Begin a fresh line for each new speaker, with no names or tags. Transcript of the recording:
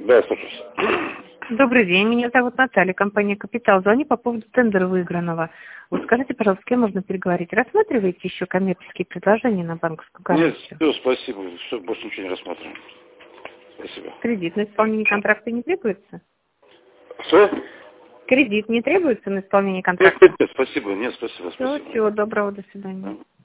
Да, слушаюсь.
Добрый день, меня зовут Наталья, компания «Капитал». Звоню по поводу тендера выигранного. Вот скажите, пожалуйста, с кем можно переговорить? Рассматриваете еще коммерческие предложения на банковскую
Нет,
гарантию?
все, спасибо. Все, больше ничего не рассматриваем. Спасибо.
Кредит на исполнение контракта не требуется?
Что?
Кредит не требуется на исполнение
Нет,
контракта?
нет, спасибо. Нет, спасибо, спасибо.
Всего доброго, до свидания.